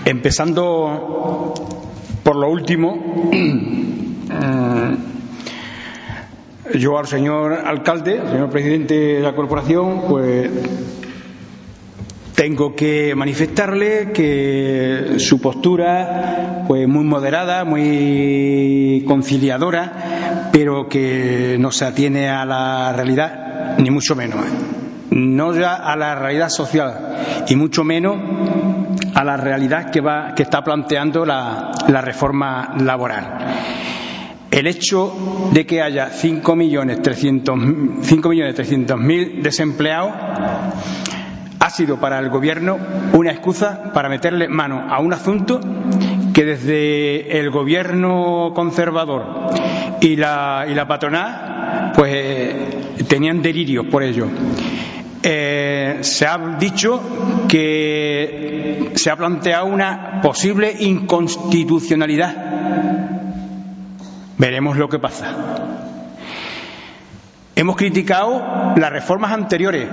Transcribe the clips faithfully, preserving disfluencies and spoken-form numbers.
Empezando por lo último, yo al señor alcalde, al señor presidente de la corporación, pues tengo que manifestarle que su postura, pues muy moderada, muy conciliadora, pero que no se atiene a la realidad, ni mucho menos. No ya a la realidad social, y mucho menos a la realidad que va que está planteando la, la reforma laboral. El hecho de que haya cinco millones trescientos mil desempleados ha sido para el Gobierno una excusa para meterle mano a un asunto que desde el Gobierno conservador y la, y la patronal pues eh, tenían delirios por ello. Eh, se ha dicho que se ha planteado una posible inconstitucionalidad. Veremos lo que pasa. Hemos criticado las reformas anteriores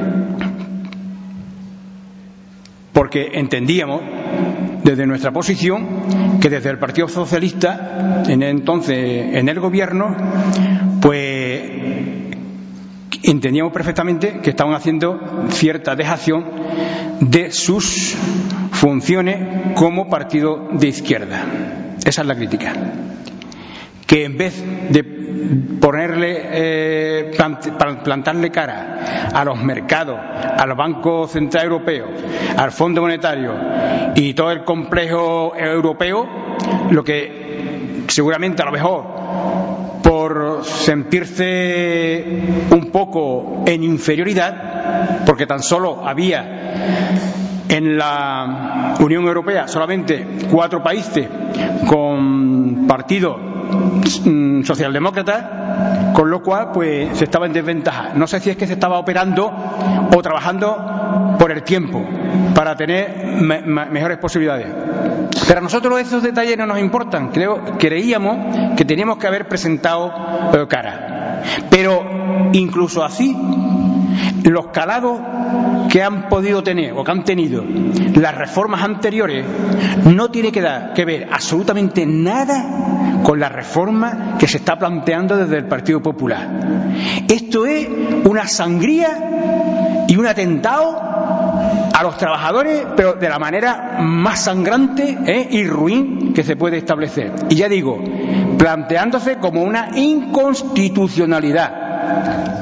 porque entendíamos desde nuestra posición que desde el Partido Socialista, en entonces en el Gobierno, pues entendíamos perfectamente que estaban haciendo cierta dejación de sus funciones como partido de izquierda. Esa es la crítica. Que en vez de ponerle, eh, plant, plantarle cara a los mercados, al Banco Central Europeo, al Fondo Monetario y todo el complejo europeo, lo que seguramente a lo mejor por sentirse un poco en inferioridad, porque tan solo había en la Unión Europea solamente cuatro países con partidos socialdemócratas, con lo cual pues se estaba en desventaja. No sé si es que se estaba operando o trabajando por el tiempo para tener me mejores posibilidades. Pero a nosotros esos detalles no nos importan. Creo, creíamos que teníamos que haber presentado eh, cara. Pero incluso así, los calados que han podido tener o que han tenido las reformas anteriores no tiene que, dar, que ver absolutamente nada con la reforma que se está planteando desde el Partido Popular. Esto es una sangría y un atentado a los trabajadores, pero de la manera más sangrante ¿eh? y ruin que se puede establecer. Y ya digo, planteándose como una inconstitucionalidad.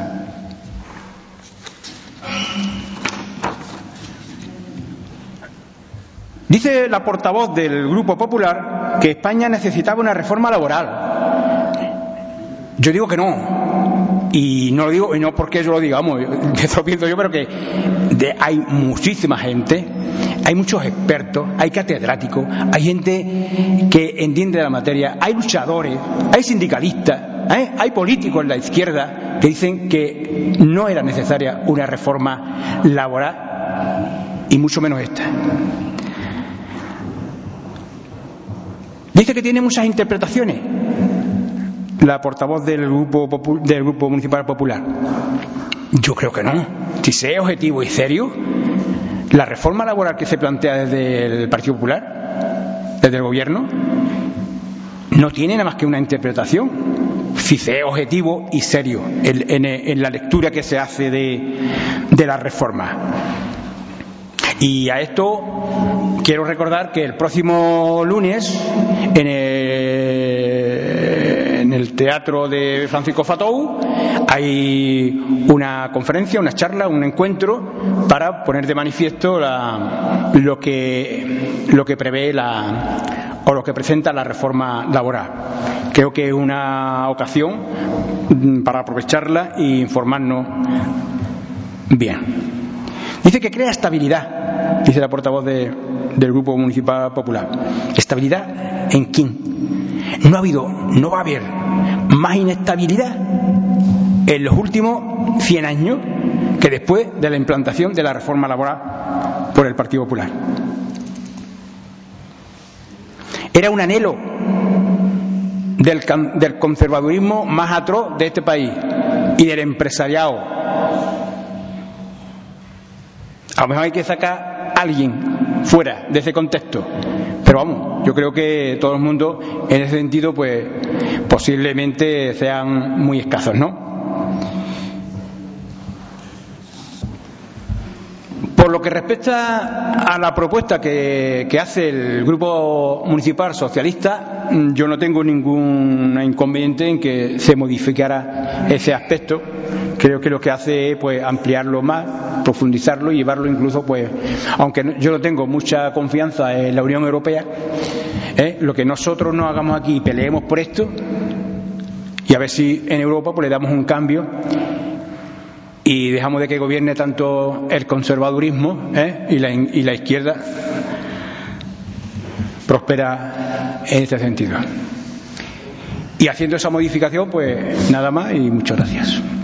Dice la portavoz del Grupo Popular que España necesitaba una reforma laboral. Yo digo que no. Y no lo digo, y no porque yo lo diga, vamos, eso lo pienso yo, pero que de, hay muchísima gente, hay muchos expertos, hay catedráticos, hay gente que entiende de la materia, hay luchadores, hay sindicalistas, ¿eh? hay políticos en la izquierda que dicen que no era necesaria una reforma laboral, y mucho menos esta. Dice que tiene muchas interpretaciones la portavoz del grupo, del grupo Municipal Popular. Yo creo que no. Si se es objetivo y serio, la reforma laboral que se plantea desde el Partido Popular, desde el Gobierno, no tiene nada más que una interpretación. Si se es objetivo y serio en, en, en la lectura que se hace de, de la reforma. Y a esto quiero recordar que el próximo lunes en el, en el Teatro de Francisco Fatou hay una conferencia, una charla, un encuentro para poner de manifiesto la, lo que lo que prevé la o lo que presenta la reforma laboral. Creo que es una ocasión para aprovecharla e informarnos bien. Dice que crea estabilidad, dice la portavoz de, del Grupo Municipal Popular. ¿Estabilidad en quién? No ha habido, no va a haber más inestabilidad en los últimos cien años que después de la implantación de la reforma laboral por el Partido Popular. Era un anhelo del, del conservadurismo más atroz de este país y del empresariado. A lo mejor hay que sacar a alguien fuera de ese contexto. Pero vamos, yo creo que todo el mundo en ese sentido pues posiblemente sean muy escasos, ¿no? Por lo que respecta a la propuesta que, que hace el Grupo Municipal Socialista, yo no tengo ningún inconveniente en que se modificara ese aspecto. Creo que lo que hace es pues ampliarlo más, profundizarlo y llevarlo incluso, pues, aunque yo no tengo mucha confianza en la Unión Europea, ¿eh? Lo que nosotros no hagamos aquí y peleemos por esto, y a ver si en Europa pues le damos un cambio y dejamos de que gobierne tanto el conservadurismo, ¿eh? y, la, y la izquierda prospera en este sentido. Y haciendo esa modificación, pues nada más y muchas gracias.